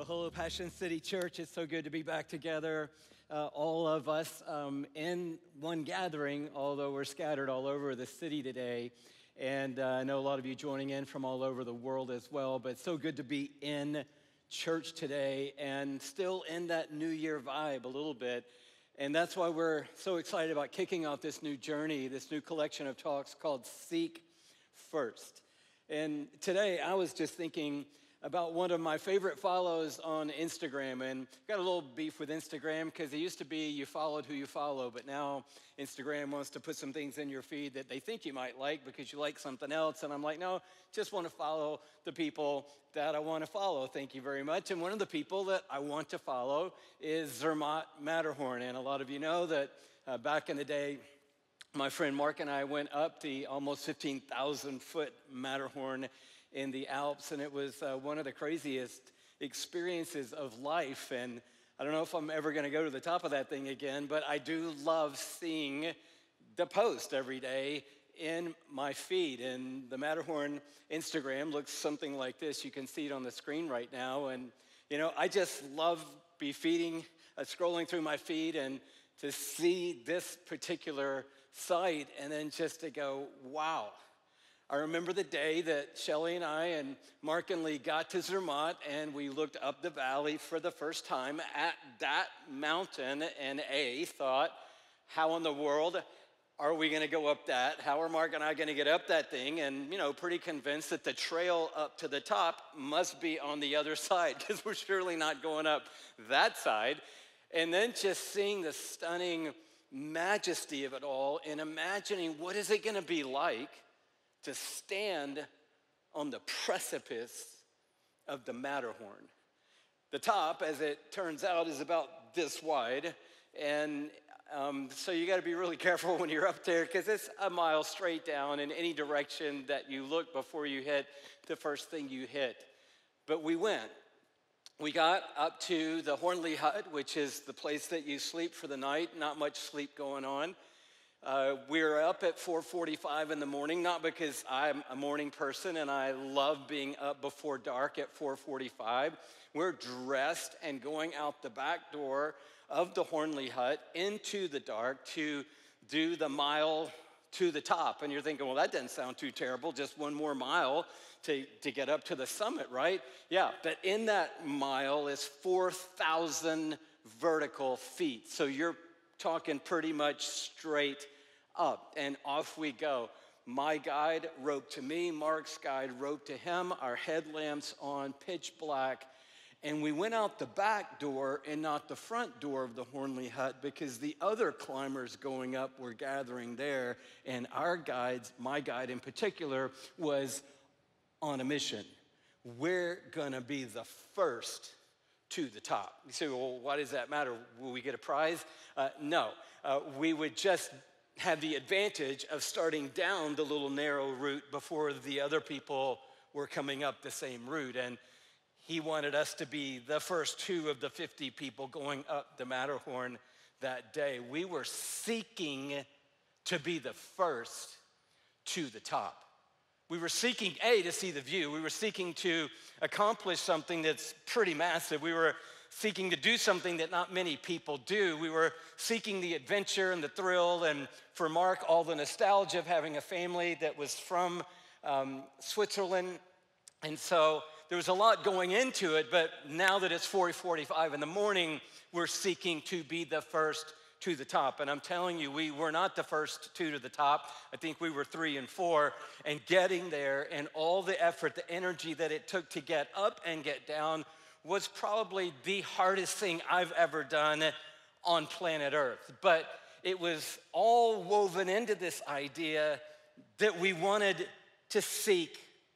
Hello, Passion City Church. It's so good to be back together, all of us in one gathering, although we're scattered all over the city today. And I know a lot of you joining in from all over the world as well, but it's so good to be in church today and still in that New Year vibe a little bit. And that's why we're so excited about kicking off this new journey, this new collection of talks called Seek First. And today I was just thinking about one of my favorite follows on Instagram, and got a little beef with Instagram because it used to be you followed who you follow, but now Instagram wants to put some things in your feed that they think you might like because you like something else, and I'm like, no, just want to follow the people that I want to follow, thank you very much. And one of the people that I want to follow is Zermatt Matterhorn, and a lot of you know that back in the day, my friend Mark and I went up the almost 15,000 foot Matterhorn in the Alps, and it was one of the craziest experiences of life. And I don't know if I'm ever going to go to the top of that thing again, but I do love seeing the post every day in my feed. And the Matterhorn Instagram looks something like this. You can see it on the screen right now. And, you know, I just love scrolling through my feed and to see this particular site and then just to go, wow. I remember the day that Shelly and I and Mark and Lee got to Zermatt, and we looked up the valley for the first time at that mountain and thought, how in the world are we going to go up that? How are Mark and I going to get up that thing? And, you know, pretty convinced that the trail up to the top must be on the other side because we're surely not going up that side. And then just seeing the stunning majesty of it all and imagining what is it going to be like to stand on the precipice of the Matterhorn. The top, as it turns out, is about this wide, and so you got to be really careful when you're up there because it's a mile straight down in any direction that you look before you hit the first thing you hit. But we went. We got up to the Hornley Hut, which is the place that you sleep for the night, not much sleep going on. We were up at 4:45 in the morning, not because I'm a morning person and I love being up before dark at 4:45. We're dressed and going out the back door of the Hornley Hut into the dark to do the mile to the top. And you're thinking, well, that doesn't sound too terrible, just one more mile to get up to the summit, right? Yeah, but in that mile is 4,000 vertical feet. So you're talking pretty much straight up, and off we go. My guide roped to me, Mark's guide roped to him, our headlamps on, pitch black, and we went out the back door and not the front door of the Hornley Hut because the other climbers going up were gathering there, and our guides, my guide in particular, was on a mission. We're gonna be the first to the top. You say, well, why does that matter? Will we get a prize? No, we would just have the advantage of starting down the little narrow route before the other people were coming up the same route. And he wanted us to be the first two of the 50 people going up the Matterhorn that day. We were seeking to be the first to the top. We were seeking, to see the view. We were seeking to accomplish something that's pretty massive. We were seeking to do something that not many people do. We were seeking the adventure and the thrill, and for Mark, all the nostalgia of having a family that was from Switzerland. And so there was a lot going into it, but now that it's 4:45 in the morning, we're seeking to be the first to the top. And I'm telling you, we were not the first two to the top. I think we were 3 and 4. And getting there and all the effort, the energy that it took to get up and get down was probably the hardest thing I've ever done on planet Earth. But it was all woven into this idea that we wanted to seek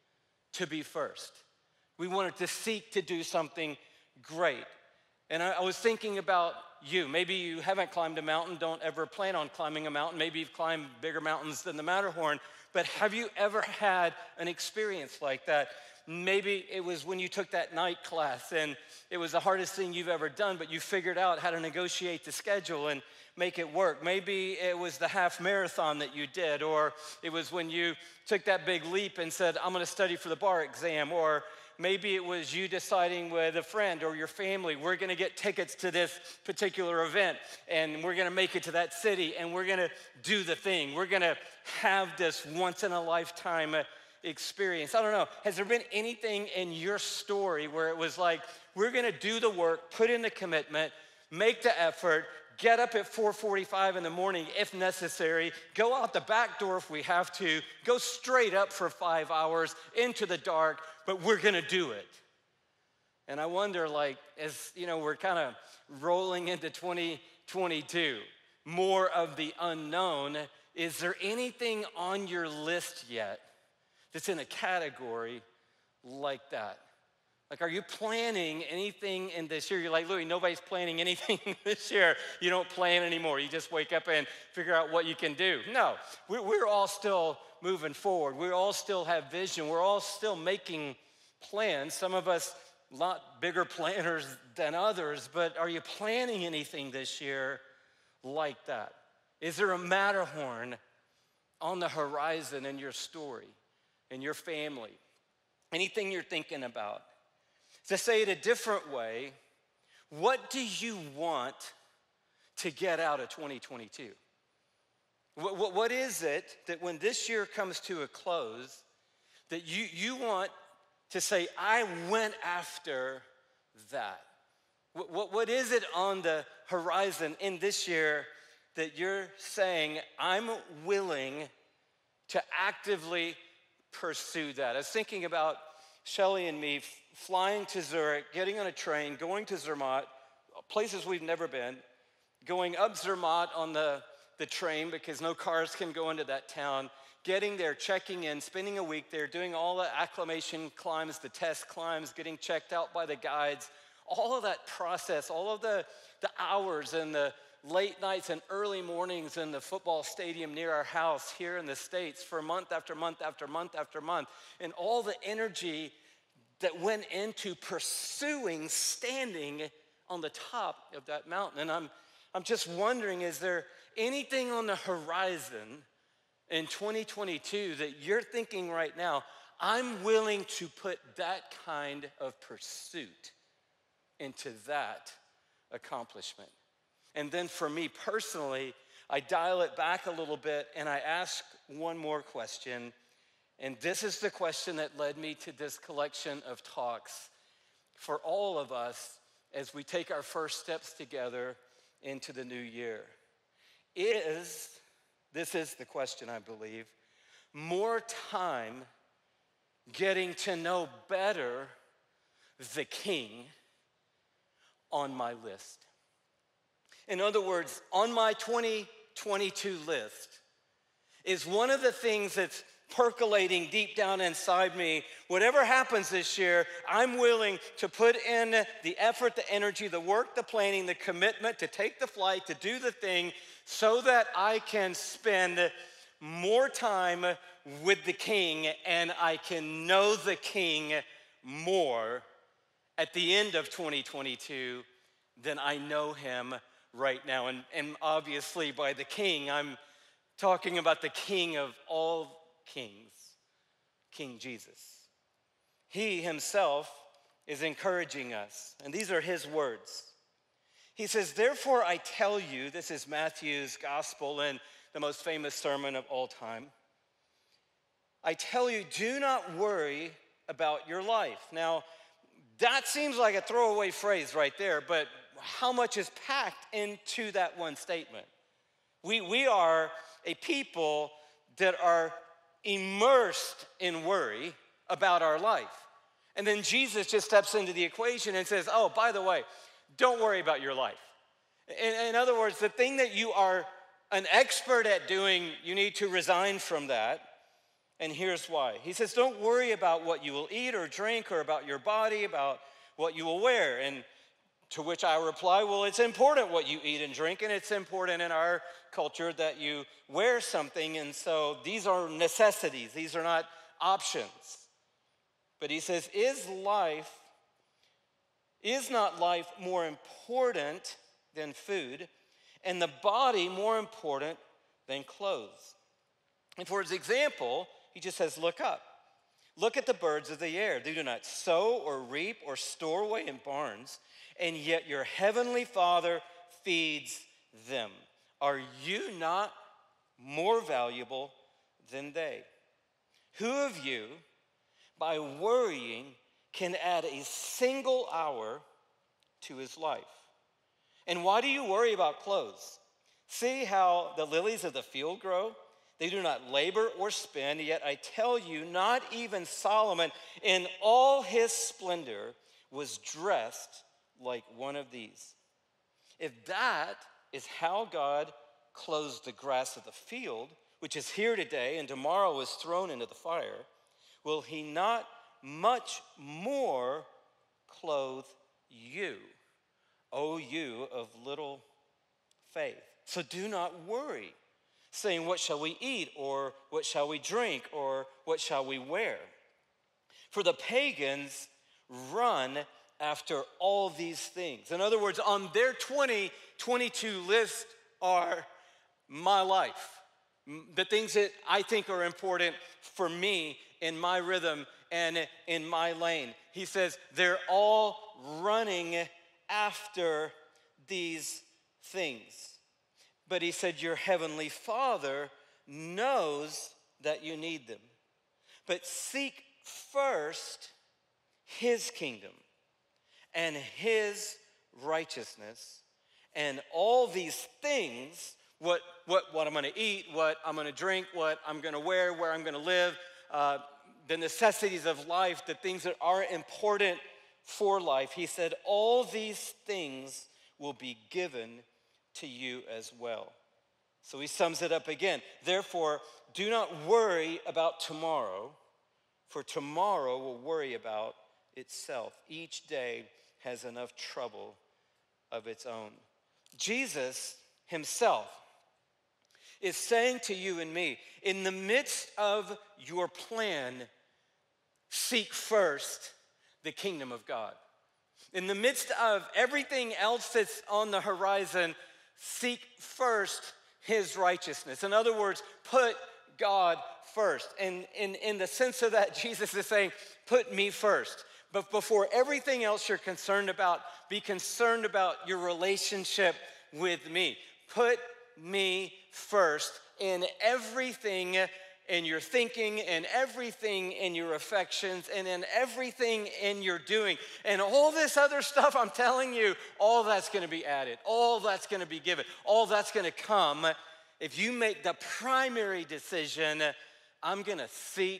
to be first. We wanted to seek to do something great. And I was thinking about you. Maybe you haven't climbed a mountain, don't ever plan on climbing a mountain. Maybe you've climbed bigger mountains than the Matterhorn, but have you ever had an experience like that? Maybe it was when you took that night class and it was the hardest thing you've ever done, but you figured out how to negotiate the schedule and make it work. Maybe it was the half marathon that you did, or it was when you took that big leap and said, I'm gonna study for the bar exam, or maybe it was you deciding with a friend or your family, we're gonna get tickets to this particular event, and we're gonna make it to that city, and we're gonna do the thing. We're gonna have this once-in-a-lifetime experience. I don't know, has there been anything in your story where it was like, we're gonna do the work, put in the commitment, make the effort, get up at 4:45 in the morning if necessary, go out the back door if we have to, go straight up for 5 hours into the dark, but we're gonna do it. And I wonder, like, as you know, we're kind of rolling into 2022, more of the unknown, is there anything on your list yet that's in a category like that? Like, are you planning anything in this year? You're like, Louis, nobody's planning anything this year. You don't plan anymore. You just wake up and figure out what you can do. No, we're all still moving forward. We all still have vision. We're all still making plans. Some of us a lot bigger planners than others, but are you planning anything this year like that? Is there a Matterhorn on the horizon in your story, in your family? Anything you're thinking about? To say it a different way, what do you want to get out of 2022? What is it that when this year comes to a close, that you want to say, I went after that? What is it on the horizon in this year that you're saying, I'm willing to actively pursue that? I was thinking about Shelly and me flying to Zurich, getting on a train, going to Zermatt, places we've never been, going up Zermatt on the train because no cars can go into that town, getting there, checking in, spending a week there, doing all the acclimation climbs, the test climbs, getting checked out by the guides, all of that process, all of the hours and the late nights and early mornings in the football stadium near our house here in the States for month after month after month after month, and all the energy that went into pursuing standing on the top of that mountain. And I'm just wondering, is there anything on the horizon in 2022 that you're thinking right now, I'm willing to put that kind of pursuit into that accomplishment? And then for me personally, I dial it back a little bit and I ask one more question. And this is the question that led me to this collection of talks for all of us as we take our first steps together into the new year. This is the question, I believe, more time getting to know better the King on my list. In other words, on my 2022 list is one of the things that's percolating deep down inside me. Whatever happens this year, I'm willing to put in the effort, the energy, the work, the planning, the commitment to take the flight, to do the thing, so that I can spend more time with the King and I can know the King more at the end of 2022 than I know him right now. And obviously by the King, I'm talking about the King of all kings, King Jesus. He himself is encouraging us, and these are his words. He says, therefore I tell you, this is Matthew's gospel and the most famous sermon of all time. I tell you, do not worry about your life. Now, that seems like a throwaway phrase right there, but how much is packed into that one statement? We are a people that are immersed in worry about our life. And then Jesus just steps into the equation and says, oh, by the way, don't worry about your life. In other words, the thing that you are an expert at doing, you need to resign from that. And here's why. He says, don't worry about what you will eat or drink or about your body, about what you will wear. And to which I reply, well, it's important what you eat and drink, and it's important in our culture that you wear something, and so these are necessities. These are not options. But he says, is not life more important than food, and the body more important than clothes? And for his example, he just says, look up. Look at the birds of the air. They do not sow or reap or store away in barns, and yet your heavenly Father feeds them. Are you not more valuable than they? Who of you, by worrying, can add a single hour to his life? And why do you worry about clothes? See how the lilies of the field grow? They do not labor or spin, yet I tell you, not even Solomon in all his splendor was dressed like one of these. If that is how God clothes the grass of the field, which is here today and tomorrow is thrown into the fire, will he not much more clothe you, O you of little faith? So do not worry, saying, what shall we eat, or what shall we drink, or what shall we wear? For the pagans run after all these things. In other words, on their 2022 list are my life, the things that I think are important for me in my rhythm and in my lane. He says they're all running after these things. But he said, your heavenly Father knows that you need them. But seek first his kingdom and his righteousness, and all these things, what I'm going to eat, what I'm going to drink, what I'm going to wear, where I'm going to live, the necessities of life, the things that are important for life. He said, all these things will be given to you as well. So he sums it up again. Therefore, do not worry about tomorrow, for tomorrow will worry about itself. Each day has enough trouble of its own. Jesus himself is saying to you and me, in the midst of your plan, seek first the kingdom of God. In the midst of everything else that's on the horizon, seek first his righteousness. In other words, put God first. And in the sense of that, Jesus is saying, put me first. But before everything else you're concerned about, be concerned about your relationship with me. Put me first in everything, in your thinking, in everything in your affections, and in everything in your doing. And all this other stuff, I'm telling you, all that's going to be added. All that's going to be given. All that's going to come if you make the primary decision, I'm going to seek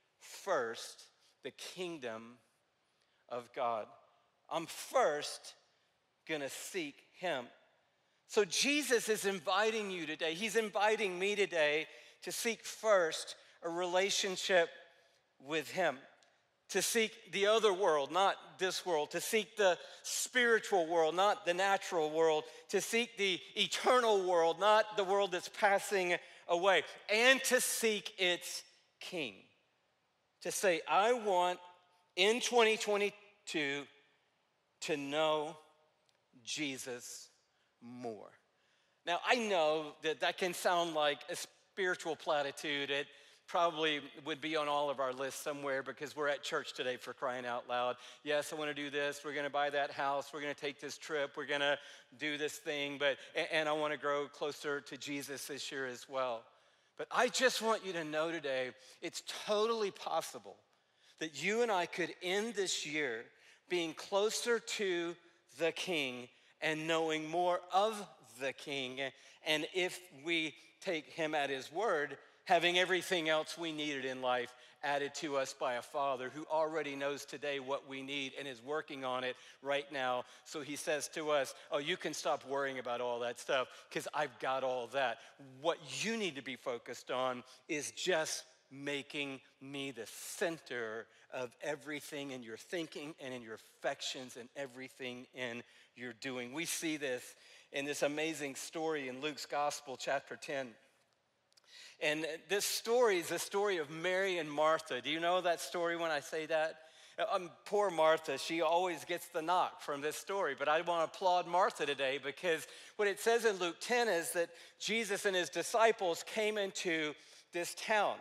first the kingdom of God. I'm first going to seek him. So Jesus is inviting you today. He's inviting me today to seek first a relationship with him, to seek the other world, not this world, to seek the spiritual world, not the natural world, to seek the eternal world, not the world that's passing away, and to seek its king. To say, I want in 2022 to know Jesus more. Now, I know that can sound like a spiritual platitude. It probably would be on all of our lists somewhere because we're at church today, for crying out loud. Yes, I want to do this. We're going to buy that house. We're going to take this trip. We're going to do this thing. And I want to grow closer to Jesus this year as well. But I just want you to know today, it's totally possible that you and I could end this year being closer to the King and knowing more of the King. And if we take him at his word, having everything else we needed in life added to us by a Father who already knows today what we need and is working on it right now. So he says to us, oh, you can stop worrying about all that stuff because I've got all that. What you need to be focused on is just making me the center of everything in your thinking and in your affections and everything in your doing. We see this in this amazing story in Luke's Gospel, chapter 10. And this story is the story of Mary and Martha. Do you know that story when I say that? Poor Martha, she always gets the knock from this story. But I want to applaud Martha today because what it says in Luke 10 is that Jesus and his disciples came into this town.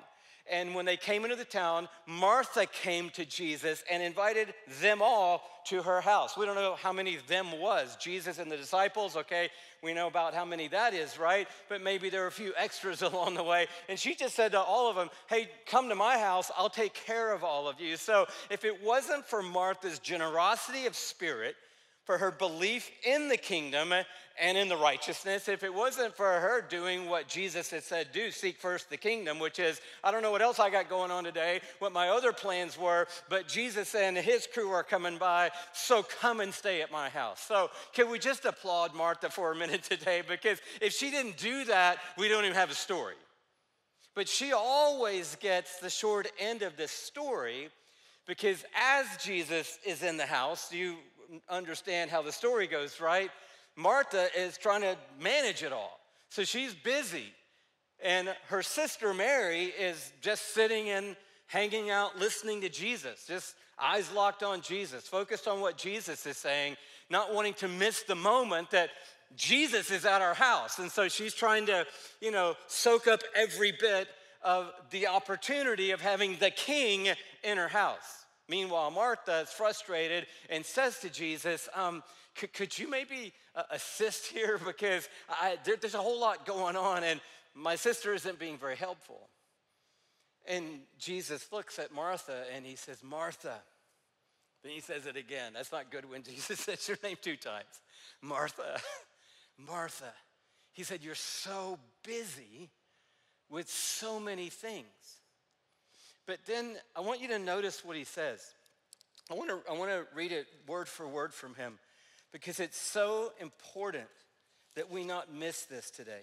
And when they came into the town, Martha came to Jesus and invited them all to her house. We don't know how many them was. Jesus and the disciples, okay, we know about how many that is, right? But maybe there were a few extras along the way. And she just said to all of them, hey, come to my house. I'll take care of all of you. So if it wasn't for Martha's generosity of spirit, for her belief in the kingdom and in the righteousness, if it wasn't for her doing what Jesus had said, do, seek first the kingdom, which is, I don't know what else I got going on today, what my other plans were, but Jesus and his crew are coming by, so come and stay at my house. So can we just applaud Martha for a minute today? Because if she didn't do that, we don't even have a story. But she always gets the short end of this story, because as Jesus is in the house, you understand how the story goes, right? Martha is trying to manage it all. So she's busy. And her sister Mary is just sitting and hanging out, listening to Jesus, just eyes locked on Jesus, focused on what Jesus is saying, not wanting to miss the moment that Jesus is at our house. And so she's trying to, soak up every bit of the opportunity of having the king in her house. Meanwhile, Martha is frustrated and says to Jesus, could you maybe assist here? Because there's a whole lot going on and my sister isn't being very helpful. And Jesus looks at Martha and he says, Martha. Then he says it again. That's not good when Jesus says your name 2 times. Martha, Martha. He said, you're so busy with so many things. But then I want you to notice what he says. I want to read it word for word from him because it's so important that we not miss this today.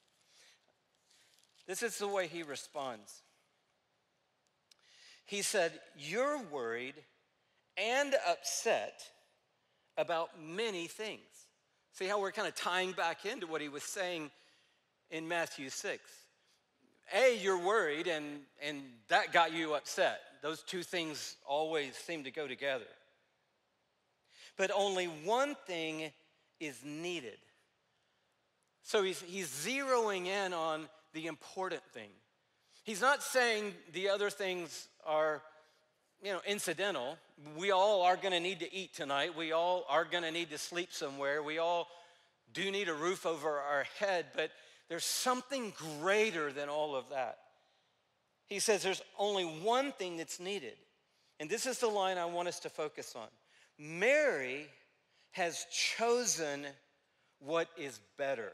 This is the way he responds. He said, you're worried and upset about many things. See how we're kind of tying back into what he was saying in Matthew 6. You're worried, and that got you upset. Those 2 things always seem to go together. But only one thing is needed. So he's zeroing in on the important thing. He's not saying the other things are, incidental. We all are going to need to eat tonight. We all are going to need to sleep somewhere. We all do need a roof over our head, but there's something greater than all of that. He says there's only one thing that's needed. And this is the line I want us to focus on. Mary has chosen what is better,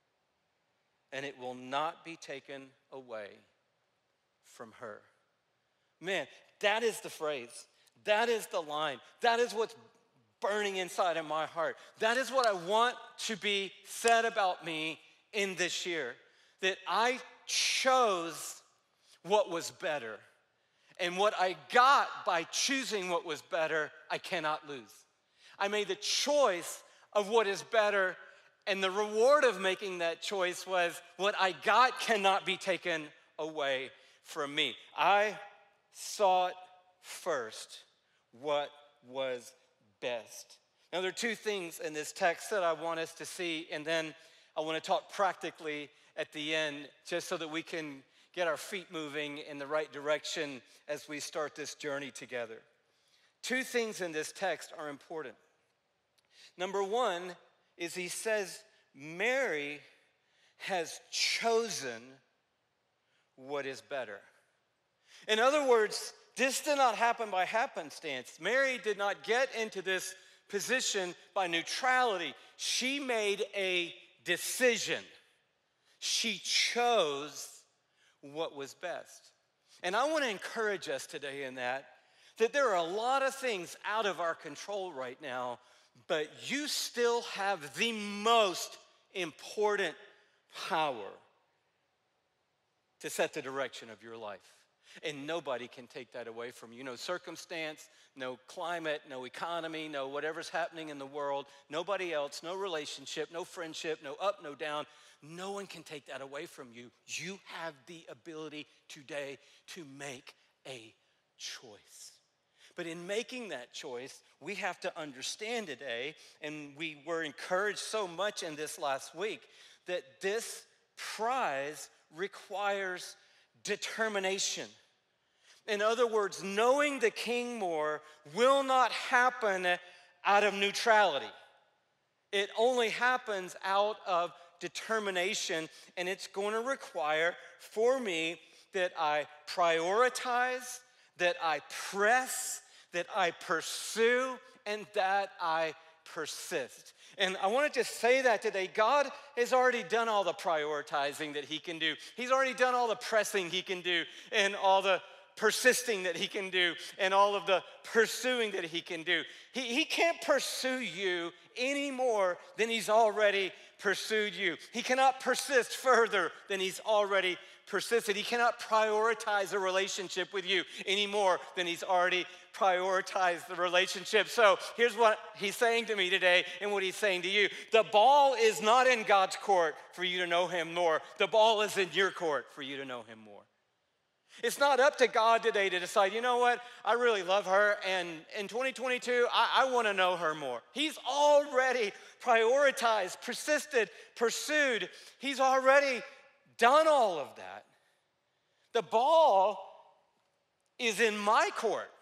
and it will not be taken away from her. Man, that is the phrase. That is the line. That is what's burning inside of my heart. That is what I want to be said about me in this year, that I chose what was better. And what I got by choosing what was better, I cannot lose. I made the choice of what is better, and the reward of making that choice was what I got cannot be taken away from me. I sought first what was best. Now, there are 2 things in this text that I want us to see, and then I want to talk practically at the end just so that we can get our feet moving in the right direction as we start this journey together. 2 things in this text are important. Number 1 is he says, Mary has chosen what is better. In other words, this did not happen by happenstance. Mary did not get into this position by neutrality. She made a decision. She chose what was best. And I want to encourage us today in that there are a lot of things out of our control right now, but you still have the most important power to set the direction of your life. And nobody can take that away from you. No circumstance, no climate, no economy, no whatever's happening in the world, nobody else, no relationship, no friendship, no up, no down. No one can take that away from you. You have the ability today to make a choice. But in making that choice, we have to understand today, and we were encouraged so much in this last week, that this prize requires determination. In other words, knowing the king more will not happen out of neutrality. It only happens out of determination, and it's going to require for me that I prioritize, that I press, that I pursue, and that I persist. And I want to just say that today. God has already done all the prioritizing that he can do. He's already done all the pressing he can do, and all the persisting that he can do, and all of the pursuing that he can do. He can't pursue you any more than he's already pursued you. He cannot persist further than he's already persisted. He cannot prioritize a relationship with you any more than he's already prioritized the relationship. So here's what he's saying to me today and what he's saying to you. The ball is not in God's court for you to know him more. The ball is in your court for you to know him more. It's not up to God today to decide, you know what, I really love her, and in 2022, I want to know her more. He's already prioritized, persisted, pursued. He's already done all of that. The ball is in my court.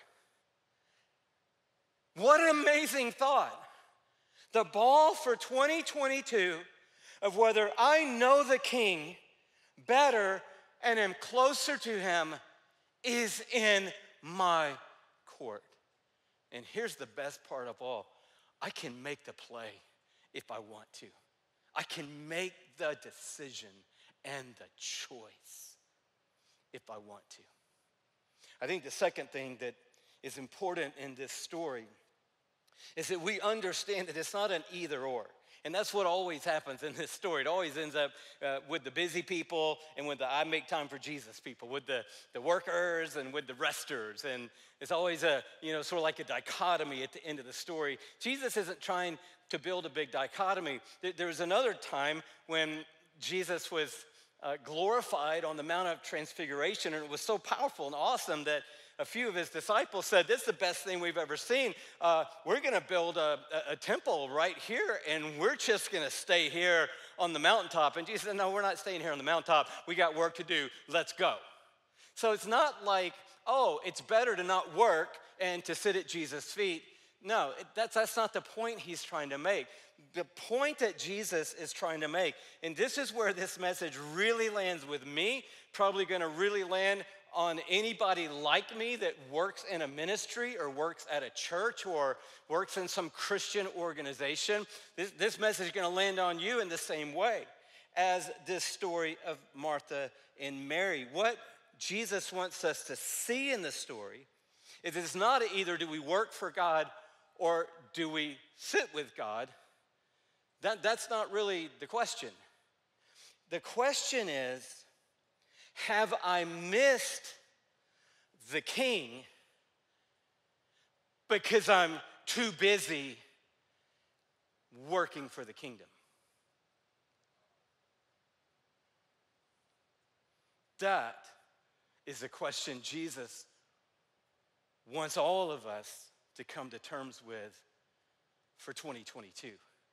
What an amazing thought. The ball for 2022 of whether I know the King better and am closer to him is in my court. And here's the best part of all. I can make the play if I want to. I can make the decision and the choice if I want to. I think the second thing that is important in this story is that we understand that it's not an either or. And that's what always happens in this story. It always ends up with the busy people and with the I make time for Jesus people, with the workers and with the resters. And it's always sort of like a dichotomy at the end of the story. Jesus isn't trying to build a big dichotomy. There was another time when Jesus was glorified on the Mount of Transfiguration, and it was so powerful and awesome that a few of his disciples said, this is the best thing we've ever seen. We're going to build a temple right here, and we're just going to stay here on the mountaintop. And Jesus said, no, we're not staying here on the mountaintop. We got work to do. Let's go. So it's not like, oh, it's better to not work and to sit at Jesus' feet. No, that's not the point he's trying to make. The point that Jesus is trying to make, and this is where this message really lands with me, probably going to really land on anybody like me that works in a ministry or works at a church or works in some Christian organization. This message is going to land on you in the same way as this story of Martha and Mary. What Jesus wants us to see in the story is it's not either do we work for God or do we sit with God. That's not really the question. The question is, have I missed the King because I'm too busy working for the kingdom? That is a question Jesus wants all of us to come to terms with for 2022.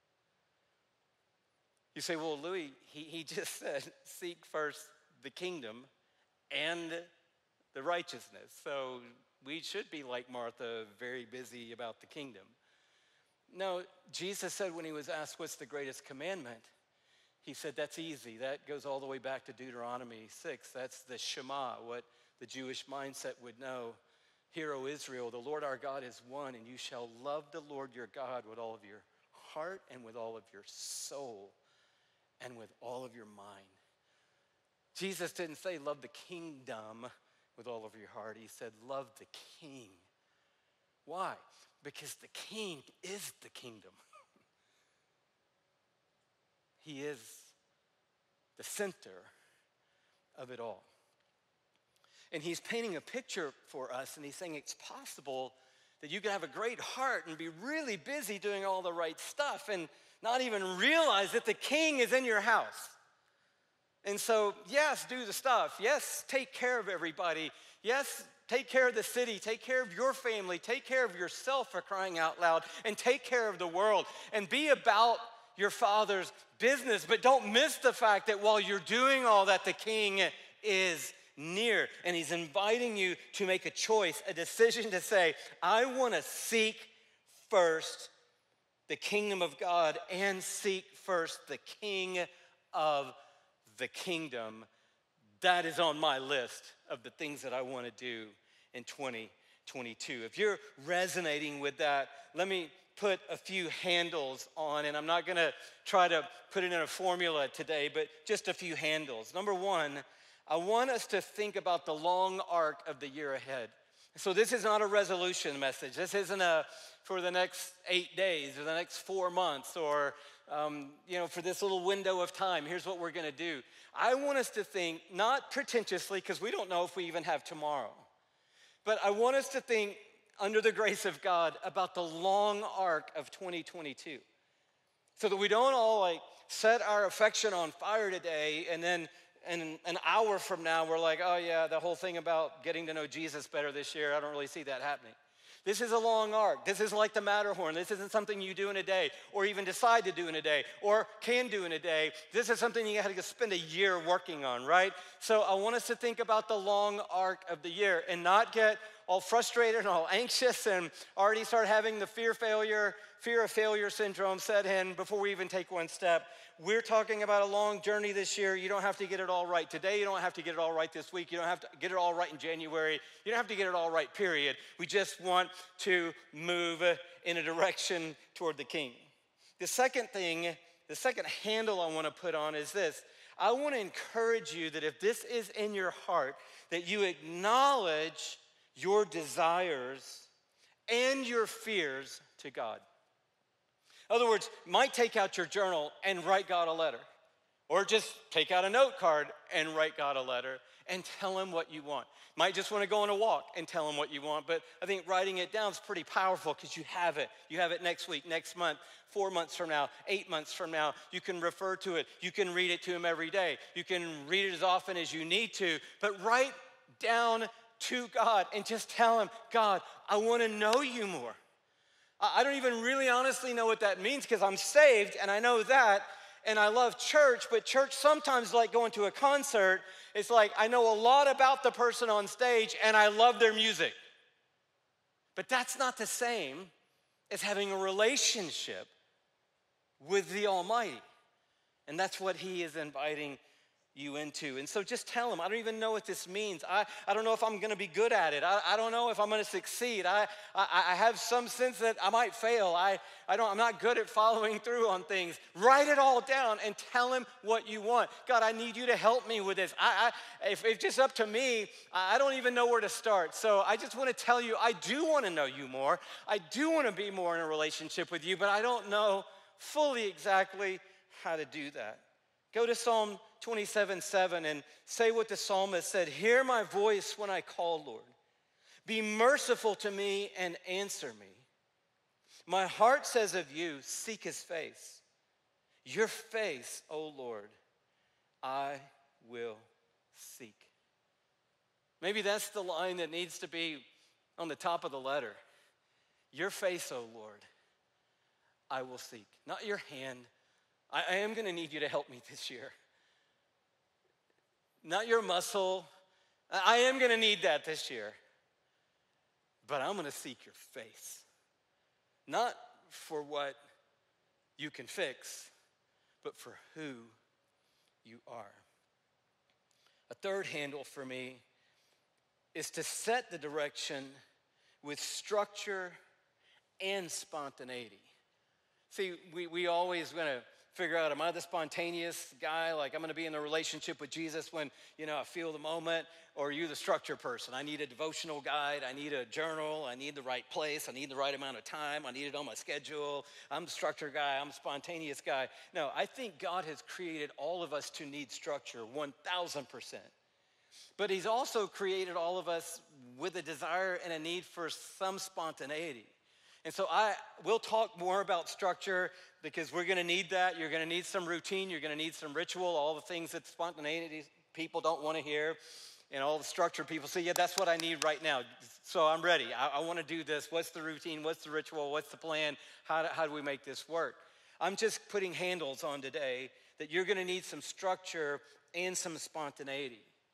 You say, well, Louis, he just said, seek first the kingdom and the righteousness. So we should be like Martha, very busy about the kingdom. No, Jesus said when he was asked, what's the greatest commandment? He said, that's easy. That goes all the way back to Deuteronomy 6. That's the Shema, what the Jewish mindset would know. Hear, O Israel, the Lord our God is one, and you shall love the Lord your God with all of your heart and with all of your soul and with all of your mind. Jesus didn't say love the kingdom with all of your heart. He said love the King. Why? Because the King is the kingdom. He is the center of it all. And he's painting a picture for us, and he's saying it's possible that you can have a great heart and be really busy doing all the right stuff and not even realize that the King is in your house. And so, yes, do the stuff. Yes, take care of everybody. Yes, take care of the city. Take care of your family. Take care of yourself, for crying out loud. And take care of the world. And be about your Father's business. But don't miss the fact that while you're doing all that, the King is near. And he's inviting you to make a choice, a decision to say, I want to seek first the kingdom of God and seek first the King of the kingdom. That is on my list of the things that I want to do in 2022. If you're resonating with that, let me put a few handles on, and I'm not going to try to put it in a formula today, but just a few handles. Number one, I want us to think about the long arc of the year ahead. So this is not a resolution message. This isn't for the next 8 days or the next 4 months or for this little window of time. Here's what we're going to do. I want us to think, not pretentiously, because we don't know if we even have tomorrow, but I want us to think under the grace of God about the long arc of 2022, so that we don't all set our affection on fire today and then in an hour from now we're like, oh yeah, the whole thing about getting to know Jesus better this year, I don't really see that happening. This is a long arc. This is like the Matterhorn. This isn't something you do in a day or even decide to do in a day or can do in a day. This is something you have to spend a year working on, right? So I want us to think about the long arc of the year and not get all frustrated and all anxious and already start having the fear of failure syndrome set in before we even take one step. We're talking about a long journey this year. You don't have to get it all right today. You don't have to get it all right this week. You don't have to get it all right in January. You don't have to get it all right, period. We just want to move in a direction toward the King. The second handle I want to put on is this. I want to encourage you that if this is in your heart, that you acknowledge your desires and your fears to God. In other words, you might take out your journal and write God a letter. Or just take out a note card and write God a letter and tell him what you want. Might just want to go on a walk and tell him what you want, but I think writing it down is pretty powerful because you have it. You have it next week, next month, 4 months from now, 8 months from now. You can refer to it. You can read it to him every day. You can read it as often as you need to, but write down to God and just tell him, God, I want to know you more. I don't even really honestly know what that means because I'm saved and I know that and I love church, but church sometimes like going to a concert. It's like I know a lot about the person on stage and I love their music. But that's not the same as having a relationship with the Almighty. And that's what he is inviting you into. And so just tell him, I don't even know what this means. I don't know if I'm going to be good at it. I don't know if I'm going to succeed. I have some sense that I might fail. I'm not good at following through on things. Write it all down and tell him what you want. God, I need you to help me with this. If it's just up to me, I don't even know where to start. So I just want to tell you, I do want to know you more. I do want to be more in a relationship with you, but I don't know fully exactly how to do that. Go to Psalm 27:7 and say what the psalmist said. Hear my voice when I call, Lord. Be merciful to me and answer me. My heart says of you, seek his face. Your face, O Lord, I will seek. Maybe that's the line that needs to be on the top of the letter. Your face, O Lord, I will seek. Not your hand. I am going to need you to help me this year. Not your muscle. I am going to need that this year. But I'm going to seek your face. Not for what you can fix, but for who you are. A third handle for me is to set the direction with structure and spontaneity. See, we always going to figure out, am I the spontaneous guy? Like I'm going to be in a relationship with Jesus when, I feel the moment, or are you the structure person? I need a devotional guide. I need a journal. I need the right place. I need the right amount of time. I need it on my schedule. I'm the structure guy. I'm the spontaneous guy. No, I think God has created all of us to need structure 1,000%. But he's also created all of us with a desire and a need for some spontaneity. And so we'll talk more about structure because we're going to need that. You're going to need some routine. You're going to need some ritual, all the things that spontaneity people don't want to hear, and all the structure people say, yeah, that's what I need right now. So I'm ready. I want to do this. What's the routine? What's the ritual? What's the plan? How do we make this work? I'm just putting handles on today that you're going to need some structure and some spontaneity.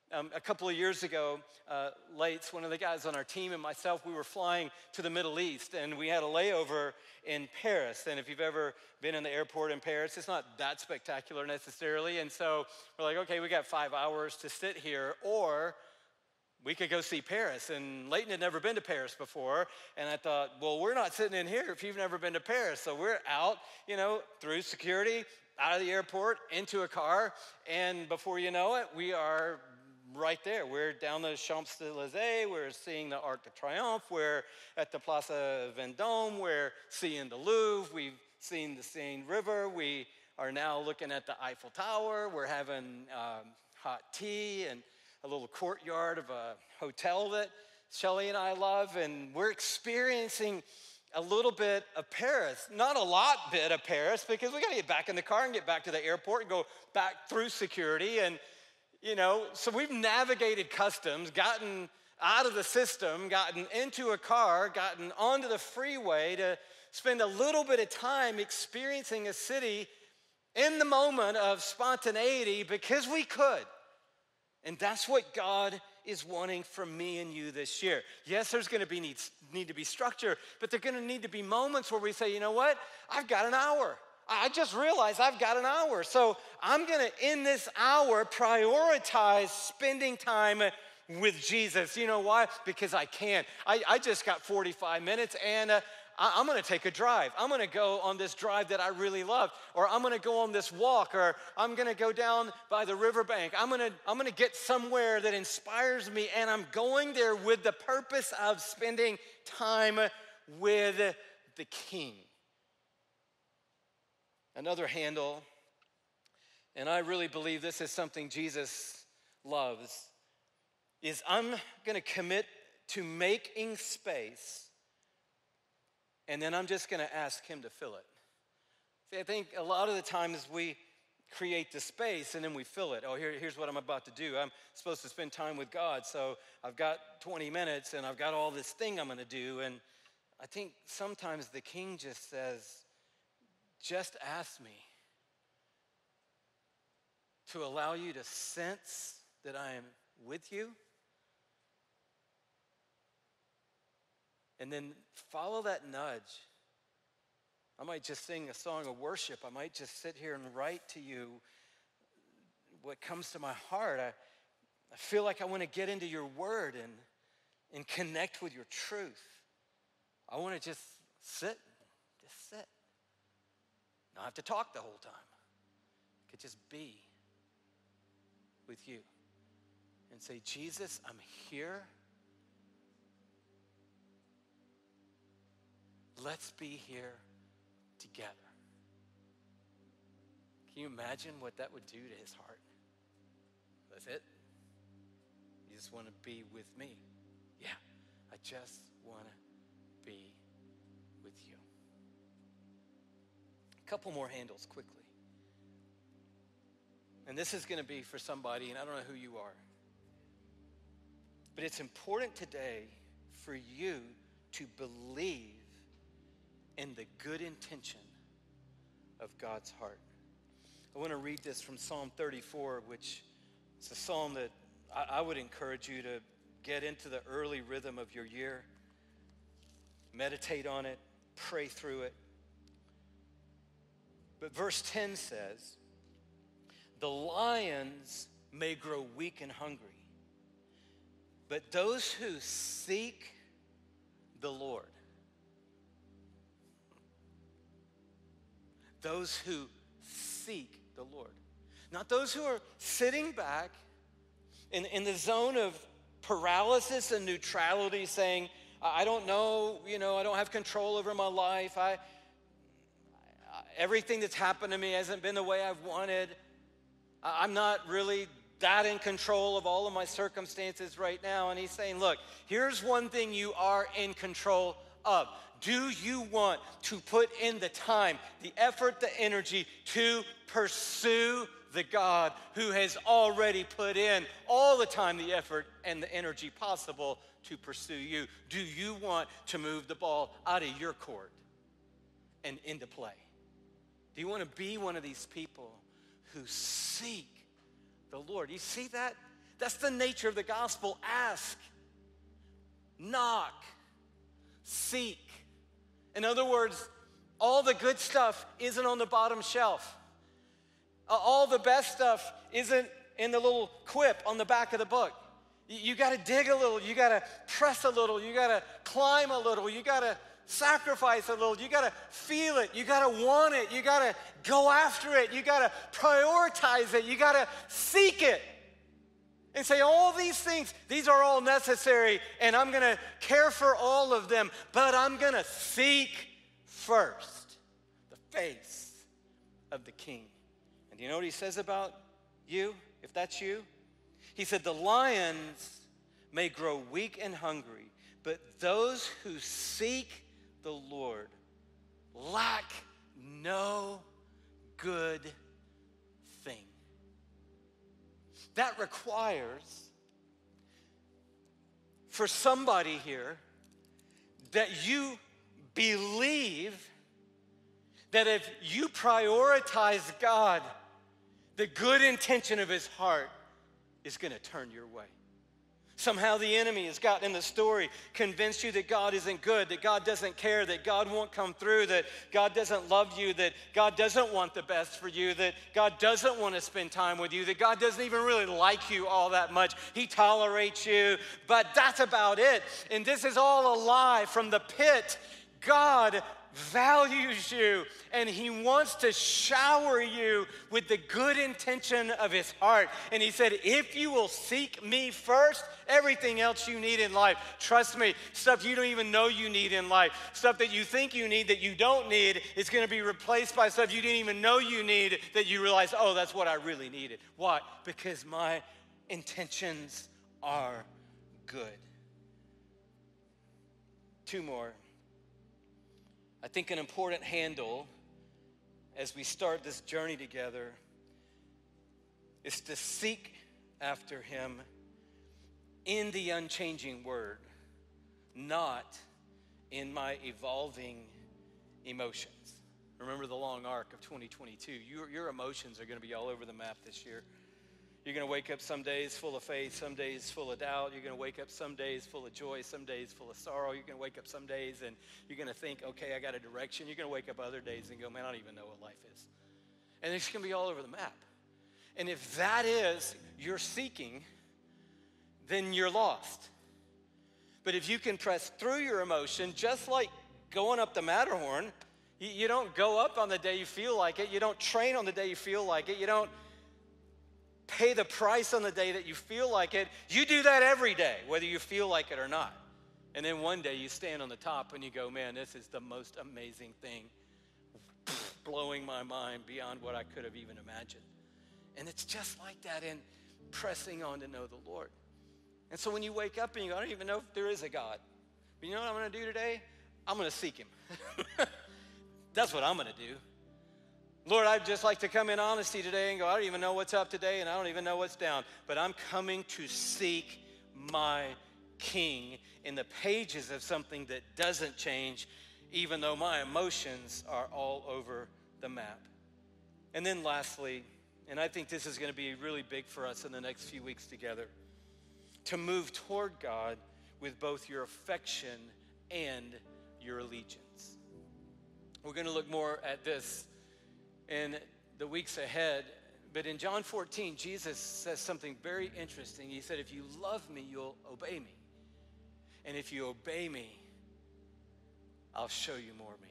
A couple of years ago, Lates, one of the guys on our team, and myself, we were flying to the Middle East, and we had a layover in Paris. And if you've ever been in the airport in Paris, it's not that spectacular necessarily. And so we're like, okay, we got 5 hours to sit here, or we could go see Paris. And Leighton had never been to Paris before. And I thought, well, we're not sitting in here if you've never been to Paris. So we're out, through security, out of the airport, into a car. And before you know it, we are right there. We're down the Champs-Élysées. We're seeing the Arc de Triomphe. We're at the Place Vendôme. We're seeing the Louvre. We've seen the Seine River. We are now looking at the Eiffel Tower. We're having hot tea and a little courtyard of a hotel that Shelly and I love. And we're experiencing a little bit of Paris. Not a lot bit of Paris, because we got to get back in the car and get back to the airport and go back through security. And so we've navigated customs, gotten out of the system, gotten into a car, gotten onto the freeway to spend a little bit of time experiencing a city in the moment of spontaneity because we could. And that's what God is wanting from me and you this year. Yes, there's going to be need to be structure, but there's going to need to be moments where we say, you know what? I've got an hour. I just realized I've got an hour. So I'm going to, in this hour, prioritize spending time with Jesus. You know why? Because I can. I just got 45 minutes, and I'm going to take a drive. I'm going to go on this drive that I really love, or I'm going to go on this walk, or I'm going to go down by the riverbank. I'm going to get somewhere that inspires me, and I'm going there with the purpose of spending time with the King. Another handle, and I really believe this is something Jesus loves, is I'm going to commit to making space, and then I'm just going to ask him to fill it. See, I think a lot of the times we create the space and then we fill it. Oh, here's what I'm about to do. I'm supposed to spend time with God, so I've got 20 minutes and I've got all this thing I'm going to do. And I think sometimes the King just says, just ask me to allow you to sense that I am with you, and then follow that nudge. I might just sing a song of worship. I might just sit here and write to you what comes to my heart. I feel like I want to get into your word and connect with your truth. I want to just sit. Not have to talk the whole time. I could just be with you and say, Jesus, I'm here. Let's be here together. Can you imagine what that would do to his heart? That's it? You just want to be with me? Yeah, I just want to be with you. A couple more handles quickly. And this is going to be for somebody, and I don't know who you are. But it's important today for you to believe in the good intention of God's heart. I want to read this from Psalm 34, which is a psalm that I would encourage you to get into the early rhythm of your year. Meditate on it, pray through it. But verse 10 says, the lions may grow weak and hungry, but those who seek the Lord, those who seek the Lord, not those who are sitting back in the zone of paralysis and neutrality saying, I don't know, I don't have control over my life. Everything that's happened to me hasn't been the way I've wanted. I'm not really that in control of all of my circumstances right now. And he's saying, look, here's one thing you are in control of. Do you want to put in the time, the effort, the energy to pursue the God who has already put in all the time, the effort, and the energy possible to pursue you? Do you want to move the ball out of your court and into play? Do you want to be one of these people who seek the Lord? You see that? That's the nature of the gospel. Ask, knock, seek. In other words, all the good stuff isn't on the bottom shelf. All the best stuff isn't in the little quip on the back of the book. You got to dig a little. You got to press a little. You got to climb a little. You got to sacrifice a little. You got to feel it. You got to want it. You got to go after it. You got to prioritize it. You got to seek it. And say, all these things, these are all necessary, and I'm going to care for all of them, but I'm going to seek first the face of the King. And do you know what he says about you, if that's you? He said, the lions may grow weak and hungry, but those who seek the Lord lack no good thing. That requires for somebody here that you believe that if you prioritize God, the good intention of his heart is going to turn your way. Somehow the enemy has gotten in the story, convinced you that God isn't good, that God doesn't care, that God won't come through, that God doesn't love you, that God doesn't want the best for you, that God doesn't want to spend time with you, that God doesn't even really like you all that much. He tolerates you, but that's about it. And this is all a lie from the pit. God values you, and he wants to shower you with the good intention of his heart. And he said, if you will seek me first, everything else you need in life, trust me, stuff you don't even know you need in life, stuff that you think you need that you don't need, is going to be replaced by stuff you didn't even know you need that you realize, oh, that's what I really needed. Why? Because my intentions are good. Two more. I think an important handle as we start this journey together is to seek after him in the unchanging word, not in my evolving emotions. Remember the long arc of 2022. Your emotions are going to be all over the map this year. You're going to wake up some days full of faith, some days full of doubt. You're going to wake up some days full of joy, some days full of sorrow. You're going to wake up some days and you're going to think, okay, I got a direction. You're going to wake up other days and go, man, I don't even know what life is. And it's going to be all over the map. And if that is your seeking, then you're lost. But if you can press through your emotion, just like going up the Matterhorn, you don't go up on the day you feel like it. You don't train on the day you feel like it. You don't pay the price on the day that you feel like it. You do that every day, whether you feel like it or not. And then one day you stand on the top and you go, man, this is the most amazing thing, blowing my mind beyond what I could have even imagined. And it's just like that in pressing on to know the Lord. And so when you wake up and you go, I don't even know if there is a God. But you know what I'm going to do today? I'm going to seek him. That's what I'm going to do. Lord, I'd just like to come in honesty today and go, I don't even know what's up today and I don't even know what's down, but I'm coming to seek my King in the pages of something that doesn't change, even though my emotions are all over the map. And then lastly, and I think this is going to be really big for us in the next few weeks together, to move toward God with both your affection and your allegiance. We're going to look more at this in the weeks ahead. But in John 14, Jesus says something very interesting. He said, if you love me, you'll obey me. And if you obey me, I'll show you more of me.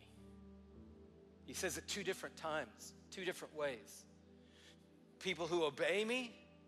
He says it two different times, two different ways. People who obey me,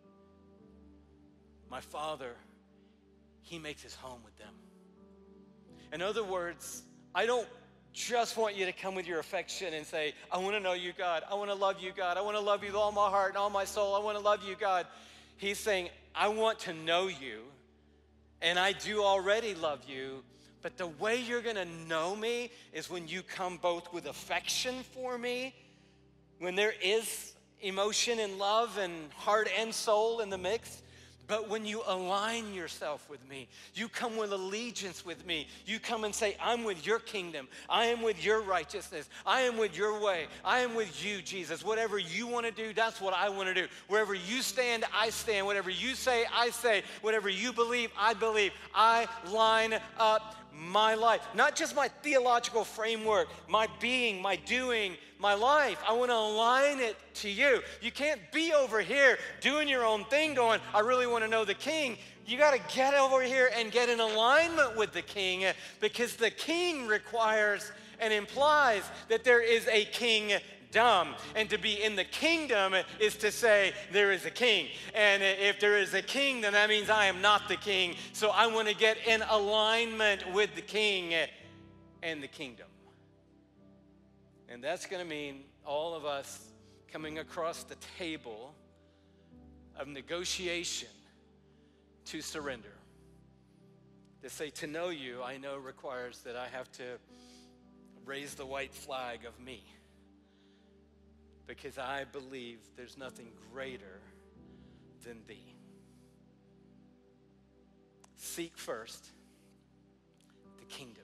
my Father, he makes his home with them. In other words, I don't just want you to come with your affection and say, I want to know you, God. I want to love you, God. I want to love you with all my heart and all my soul. I want to love you, God. He's saying, I want to know you, and I do already love you, but the way you're going to know me is when you come both with affection for me, when there is emotion and love and heart and soul in the mix, But when you align yourself with me, you come with allegiance with me. You come and say, I'm with your kingdom. I am with your righteousness. I am with your way. I am with you, Jesus. Whatever you want to do, that's what I want to do. Wherever you stand, I stand. Whatever you say, I say. Whatever you believe, I believe. I line up my life. Not just my theological framework, my being, my doing, my life. I want to align it to you. You can't be over here doing your own thing going, I really want to know the King. You got to get over here and get in alignment with the King, because the King requires and implies that there is a kingdom. And to be in the kingdom is to say there is a king. And if there is a king, then that means I am not the king. So I want to get in alignment with the King and the kingdom. And that's going to mean all of us coming across the table of negotiation to surrender. To say, to know you, I know requires that I have to raise the white flag of me. Because I believe there's nothing greater than thee. Seek first the kingdom.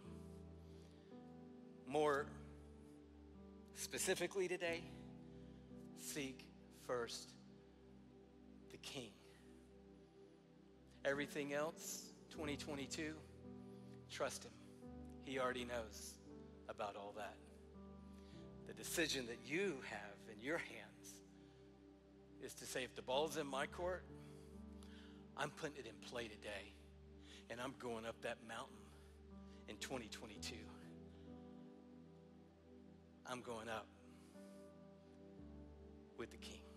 More specifically today, seek first the King. Everything else, 2022, trust him. He already knows about all that. The decision that you have in your hands is to say, if the ball's in my court, I'm putting it in play today, and I'm going up that mountain in 2022. I'm going up with the King.